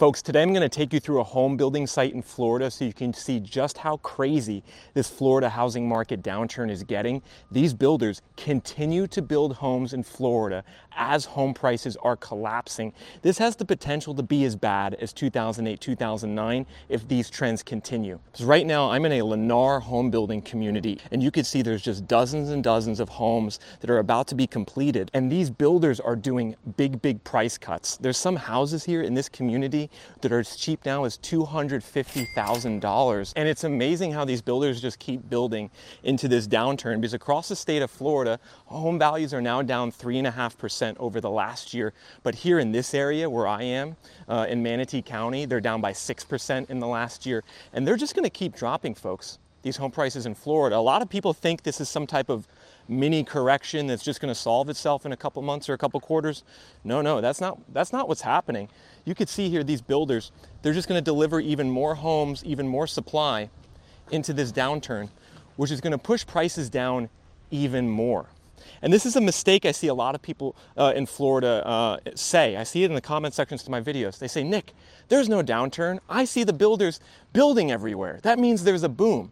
Folks, today I'm going to take you through a home building site in Florida so you can see just how crazy this Florida housing market downturn is getting. These builders continue to build homes in Florida as home prices are collapsing. This has the potential to be as bad as 2008, 2009 if these trends continue. So right now I'm in a Lennar home building community, and you can see there's just dozens and dozens of homes that are about to be completed, and these builders are doing big price cuts. There's some houses here in this community that are as cheap now as $250,000. And it's amazing how these builders just keep building into this downturn, because across the state of Florida, home values are now down 3.5% over the last year. But here in this area where I am, in Manatee County, they're down by 6% in the last year. And they're just gonna keep dropping, folks, these home prices in Florida. A lot of people think this is some type of mini correction that's just going to solve itself in a couple months or a couple quarters. No, that's not what's happening. You could see here these builders, they're just going to deliver even more homes, even more supply into this downturn, which is going to push prices down even more. And this is a mistake I see a lot of people in Florida say. I see it in the comment sections to my videos. They say, Nick, there's no downturn. I see the builders building everywhere. That means there's a boom.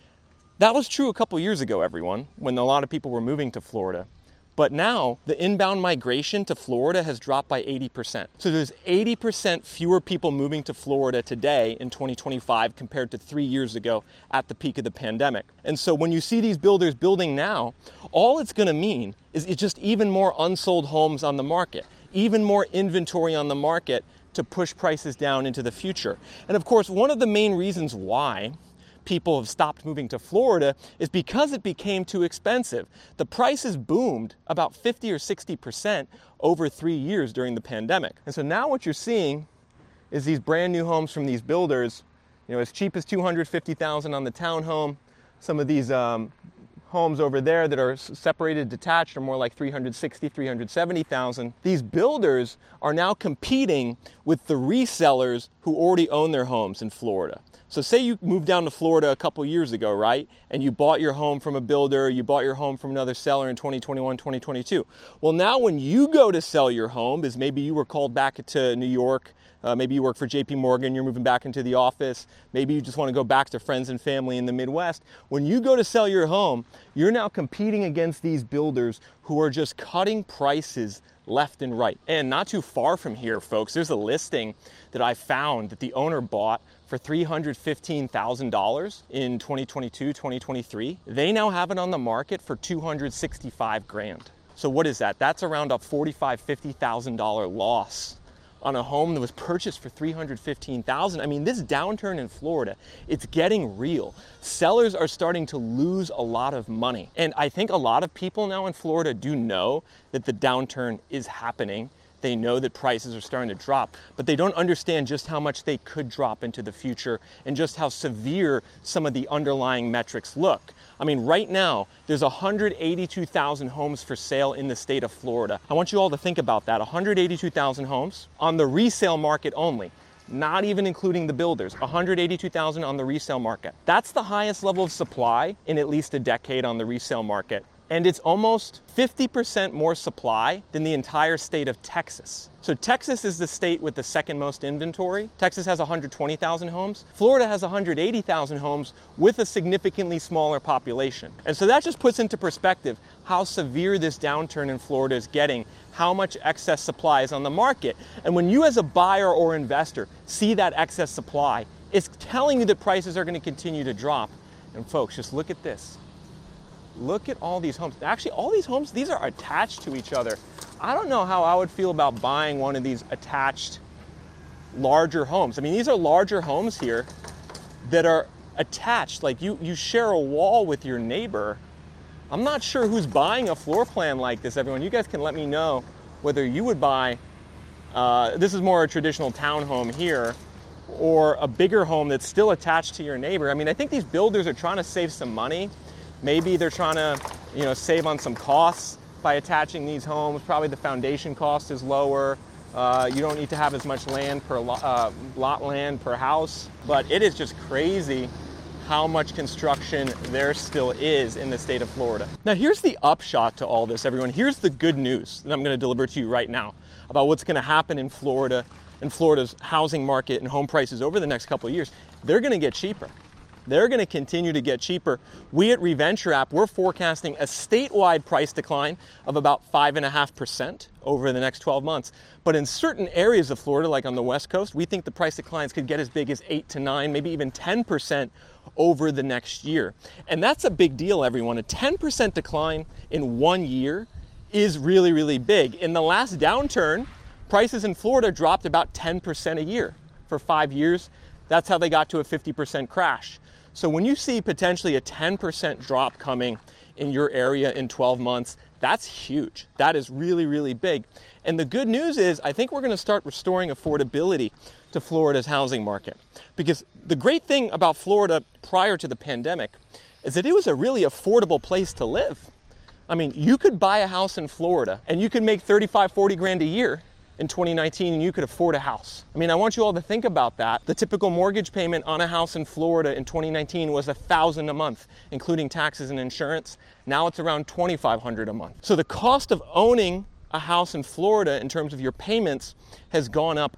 That was true a couple years ago, everyone, when a lot of people were moving to Florida. But now the inbound migration to Florida has dropped by 80%. So there's 80% fewer people moving to Florida today in 2025 compared to 3 years ago at the peak of the pandemic. And so when you see these builders building now, all it's going to mean is it's just even more unsold homes on the market, even more inventory on the market to push prices down into the future. And of course, one of the main reasons why people have stopped moving to Florida is because it became too expensive. The prices boomed about 50 or 60% over 3 years during the pandemic. And so now what you're seeing is these brand new homes from these builders, as cheap as $250,000 on the townhome. Some of these homes over there that are separated, detached, are more like $360,000, $370,000. These builders are now competing with the resellers who already own their homes in Florida. So say you moved down to Florida a couple years ago, right? And you bought your home from a builder, you bought your home from another seller in 2021, 2022. Well, now when you go to sell your home, is maybe you were called back to New York, maybe you work for JP Morgan, you're moving back into the office, maybe you just want to go back to friends and family in the Midwest. When you go to sell your home, you're now competing against these builders who are just cutting prices left and right. And not too far from here, folks, there's a listing that I found that the owner bought for $315,000 in 2022, 2023. They now have it on the market for $265,000. So what is that? That's around a $45,000, $50,000 loss on a home that was purchased for $315,000. I mean, this downturn in Florida, it's getting real. Sellers are starting to lose a lot of money. And I think a lot of people now in Florida do know that the downturn is happening. They know that prices are starting to drop, but they don't understand just how much they could drop into the future and just how severe some of the underlying metrics look. I mean, right now, there's 182,000 homes for sale in the state of Florida. I want you all to think about that. 182,000 homes on the resale market only, not even including the builders. 182,000 on the resale market. That's the highest level of supply in at least a decade on the resale market. And it's almost 50% more supply than the entire state of Texas. So Texas is the state with the second most inventory. Texas has 120,000 homes. Florida has 180,000 homes with a significantly smaller population. And so that just puts into perspective how severe this downturn in Florida is getting, how much excess supply is on the market. And when you as a buyer or investor see that excess supply, it's telling you that prices are going to continue to drop. And folks, just look at this. Look at all these homes. Actually, all these homes, these are attached to each other. I don't know how I would feel about buying one of these attached larger homes. I mean, these are larger homes here that are attached. Like you share a wall with your neighbor. I'm not sure who's buying a floor plan like this, everyone. You guys can let me know whether you would buy, this is more a traditional townhome here, or a bigger home that's still attached to your neighbor. I mean, I think these builders are trying to save some money. Maybe they're trying to, save on some costs by attaching these homes. Probably the foundation cost is lower. You don't need to have as much land per lot land per house. But it is just crazy how much construction there still is in the state of Florida. Now, here's the upshot to all this, everyone. Here's the good news that I'm going to deliver to you right now about what's going to happen in Florida and Florida's housing market and home prices over the next couple of years, they're going to get cheaper. They're going to continue to get cheaper. We at Reventure App, we're forecasting a statewide price decline of about 5.5% over the next 12 months. But in certain areas of Florida, like on the West Coast, we think the price declines could get as big as 8 to 9, maybe even 10% over the next year. And that's a big deal, everyone. A 10% decline in 1 year is really, really big. In the last downturn, prices in Florida dropped about 10% a year for 5 years. That's how they got to a 50% crash. So when you see potentially a 10% drop coming in your area in 12 months, that's huge. That is really, really big. And the good news is I think we're going to start restoring affordability to Florida's housing market. Because the great thing about Florida prior to the pandemic is that it was a really affordable place to live. I mean, you could buy a house in Florida and you could make 35, 40 grand a year in 2019 and you could afford a house. I mean, I want you all to think about that. The typical mortgage payment on a house in Florida in 2019 was $1,000 a month, including taxes and insurance. Now it's around $2,500 a month. So the cost of owning a house in Florida in terms of your payments has gone up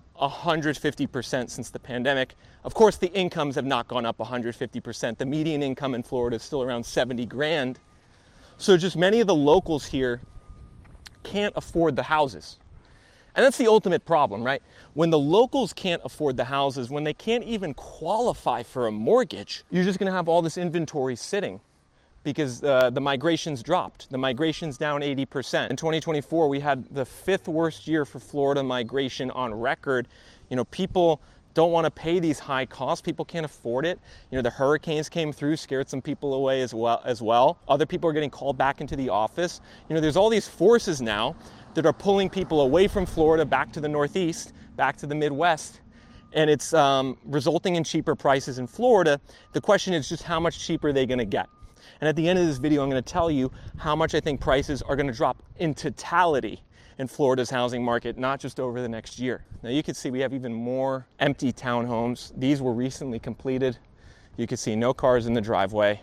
150% since the pandemic. Of course, the incomes have not gone up 150%. The median income in Florida is still around 70 grand. So just many of the locals here can't afford the houses. And that's the ultimate problem, right? When the locals can't afford the houses, when they can't even qualify for a mortgage, you're just going to have all this inventory sitting because the migration's dropped. The migration's down 80%. In 2024, we had the 5th worst year for Florida migration on record. You know, people don't want to pay these high costs. People can't afford it. You know, the hurricanes came through, scared some people away as well. Other people are getting called back into the office. You know, there's all these forces now that are pulling people away from Florida back to the Northeast, back to the Midwest. And it's resulting in cheaper prices in Florida. The question is just how much cheaper are they going to get? And at the end of this video, I'm going to tell you how much I think prices are going to drop in totality in Florida's housing market, not just over the next year. Now you can see we have even more empty townhomes. These were recently completed. You can see no cars in the driveway.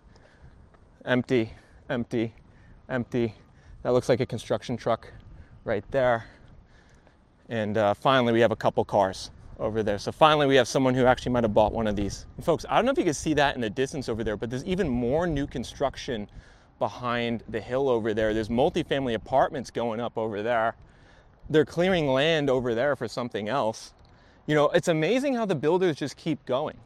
Empty, empty, empty. That looks like a construction truck right there. And finally, we have a couple cars over there. So finally, we have someone who actually might have bought one of these. And folks, I don't know if you can see that in the distance over there, but there's even more new construction behind the hill over there. There's multifamily apartments going up over there. They're clearing land over there for something else. You know, it's amazing how the builders just keep going.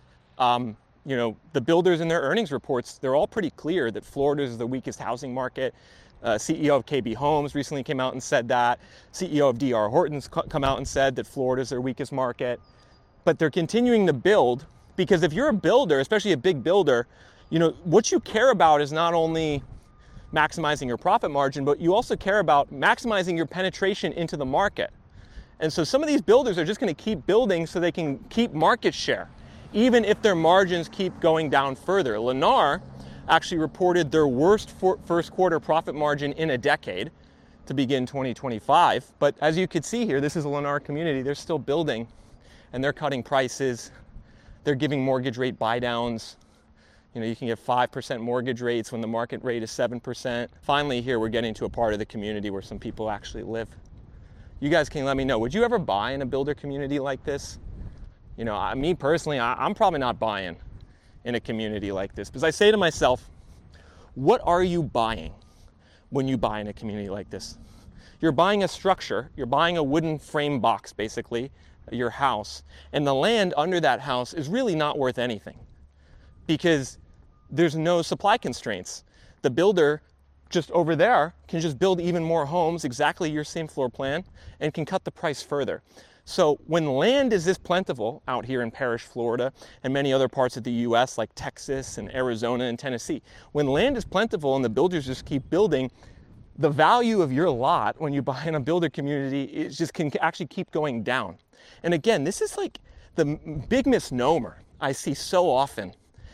You know, the builders in their earnings reports, they're all pretty clear that Florida is the weakest housing market. CEO of KB Homes recently came out and said that. CEO of D.R. Horton's come out and said that Florida is their weakest market. But they're continuing to build because if you're a builder, especially a big builder, you know, what you care about is not only maximizing your profit margin, but you also care about maximizing your penetration into the market. And so some of these builders are just going to keep building so they can keep market share, even if their margins keep going down further. Lennar actually reported their worst first quarter profit margin in a decade to begin 2025. But as you can see here, this is a Lennar community. They're still building and they're cutting prices. They're giving mortgage rate buy downs. You know, you can get 5% mortgage rates when the market rate is 7%. Finally, here we're getting to a part of the community where some people actually live. You guys can let me know, would you ever buy in a builder community like this? You know, me personally, I'm probably not buying in a community like this because I say to myself, what are you buying when you buy in a community like this? You're buying a structure, you're buying a wooden frame box, basically, your house, and the land under that house is really not worth anything because there's no supply constraints. The builder just over there can just build even more homes, exactly your same floor plan, and can cut the price further. So when land is this plentiful out here in Parrish, Florida, and many other parts of the US like Texas and Arizona and Tennessee, when land is plentiful and the builders just keep building, the value of your lot when you buy in a builder community is just can actually keep going down. And again, this is like the big misnomer I see so often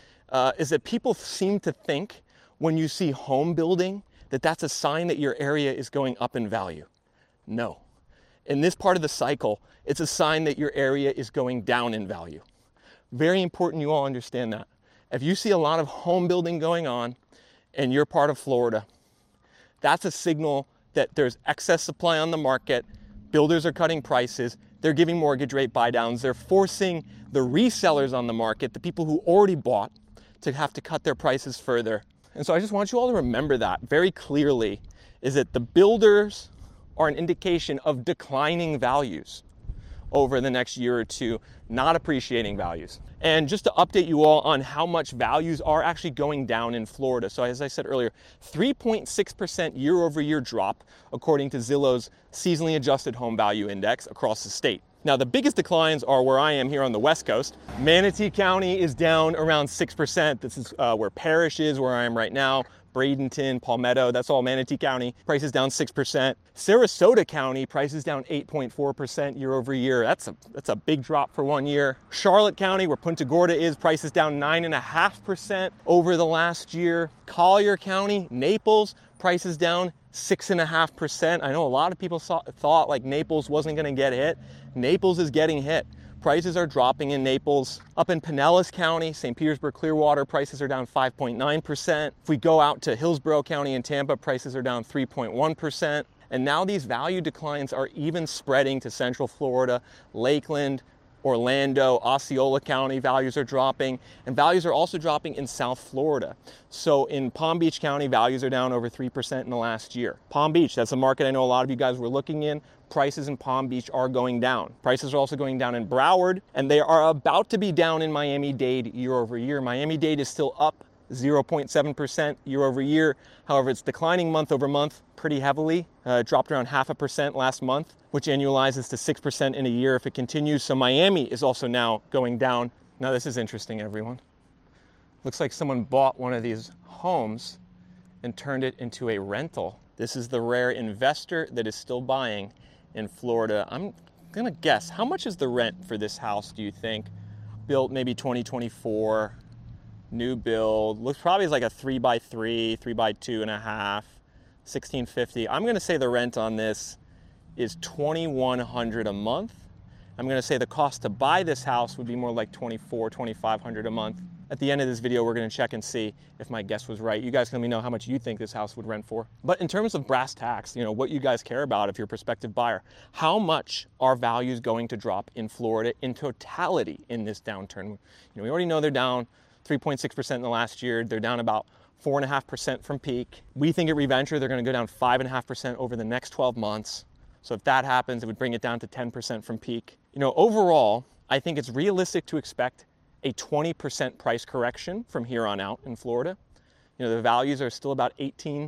is that people seem to think when you see home building that that's a sign that your area is going up in value. No. In this part of the cycle, it's a sign that your area is going down in value. Very important you all understand that. If you see a lot of home building going on and you're part of Florida, that's a signal that there's excess supply on the market, Builders are cutting prices. They're giving mortgage rate buy downs. They're forcing the resellers on the market, the people who already bought, to have to cut their prices further. And so I just want you all to remember that very clearly, is that the builders are an indication of declining values over the next year or two, not appreciating values. And just to update you all on how much values are actually going down in Florida. So as I said earlier, 3.6% year over year drop, according to Zillow's seasonally adjusted home value index across the state. Now, the biggest declines are where I am here on the West Coast. Manatee County is down around 6%. This is where Parrish is, where I am right now. Bradenton, Palmetto, that's all Manatee County. Prices down 6%. Sarasota County, prices down 8.4% year over year. That's a big drop for 1 year. Charlotte County, where Punta Gorda is, prices down 9.5% over the last year. Collier County, Naples, prices down 6.5%. I know a lot of people thought like Naples wasn't gonna get hit. Naples is getting hit. Prices are dropping in Naples. Up in Pinellas County, St. Petersburg, Clearwater, prices are down 5.9%. If we go out to Hillsborough County and Tampa, prices are down 3.1%. And now these value declines are even spreading to Central Florida, Lakeland, Orlando, Osceola County, values are dropping, and values are also dropping in South Florida. So in Palm Beach County, values are down over 3% in the last year. Palm Beach, that's a market I know a lot of you guys were looking in. Prices in Palm Beach are going down. Prices are also going down in Broward, and they are about to be down in Miami-Dade year over year. Miami-Dade is still up 0.7% year over year. However, it's declining month over month pretty heavily. Dropped around 0.5% last month, which annualizes to 6% in a year if it continues. So Miami is also now going down. Now this is interesting, everyone. Looks like someone bought one of these homes and turned it into a rental. This is the rare investor that is still buying in Florida. I'm gonna guess, how much is the rent for this house, do you think? Built maybe 2024, new build, looks probably like a 3x3, 3x2.5, 1650. I'm gonna say the rent on this is $2,100 a month. I'm gonna say the cost to buy this house would be more like $2,400, $2,500 a month. At the end of this video, we're gonna check and see if my guess was right. You guys can let me know how much you think this house would rent for. But in terms of brass tacks, what you guys care about if you're a prospective buyer, how much are values going to drop in Florida in totality in this downturn? We already know they're down 3.6% in the last year. They're down about 4.5% from peak. We think at ReVenture, they're gonna go down 5.5% over the next 12 months. So if that happens, it would bring it down to 10% from peak. Overall, I think it's realistic to expect a 20% price correction from here on out in Florida. The values are still about 18%,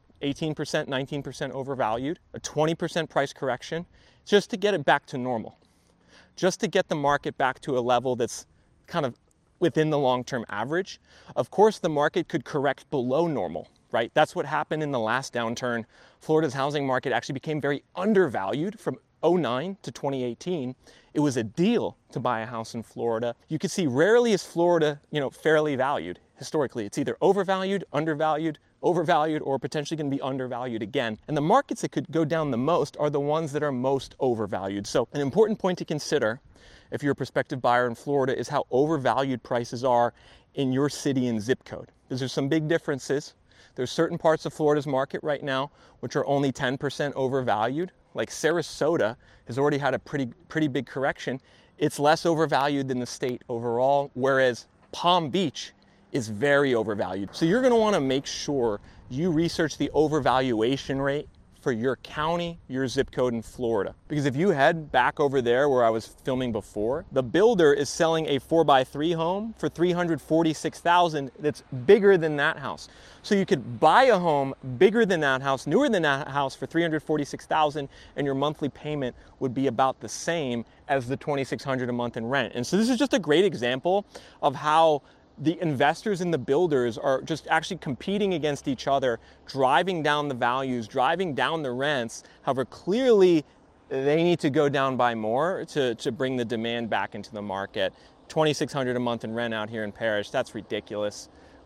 19% overvalued. A 20% price correction just to get it back to normal. Just to get the market back to a level that's kind of within the long-term average. Of course, the market could correct below normal, right? That's what happened in the last downturn. Florida's housing market actually became very undervalued from 2009 to 2018. It was a deal to buy a house in Florida. You could see rarely is Florida, fairly valued. Historically, it's either overvalued, undervalued, overvalued, or potentially going to be undervalued again. And the markets that could go down the most are the ones that are most overvalued. So an important point to consider if you're a prospective buyer in Florida is how overvalued prices are in your city and zip code. Because there's some big differences. There's certain parts of Florida's market right now which are only 10% overvalued. Like Sarasota has already had a pretty big correction. It's less overvalued than the state overall, whereas Palm Beach is very overvalued. So you're going to want to make sure you research the overvaluation rate for your county, your zip code in Florida. Because if you head back over there where I was filming before, the builder is selling a 4x3 home for $346,000 that's bigger than that house. So you could buy a home bigger than that house, newer than that house for $346,000, and your monthly payment would be about the same as the $2,600 a month in rent. And so this is just a great example of how the investors and the builders are just actually competing against each other, driving down the values, driving down the rents. However, clearly they need to go down by more to bring the demand back into the market. $2,600 a month in rent out here in Parrish, that's ridiculous.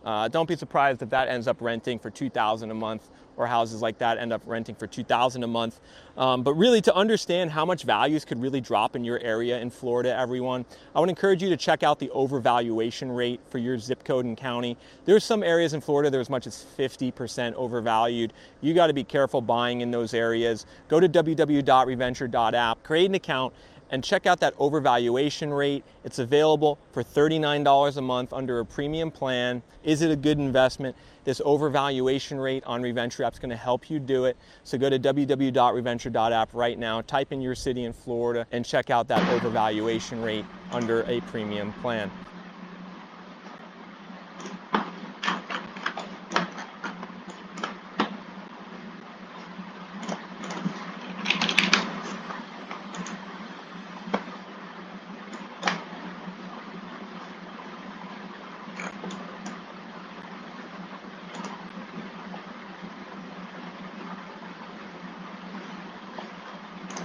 Don't be surprised if that ends up renting for $2,000 a month, or houses like that end up renting for $2,000 a month. But really, to understand how much values could really drop in your area in Florida, everyone, I would encourage you to check out the overvaluation rate for your zip code and county. There's some areas in Florida that are as much as 50% overvalued. You got to be careful buying in those areas. Go to www.reventure.app, create an account, and check out that overvaluation rate. It's available for $39 a month under a premium plan. Is it a good investment? This overvaluation rate on Reventure app is going to help you do it. So go to www.reventure.app right now, type in your city in Florida, and check out that overvaluation rate under a premium plan.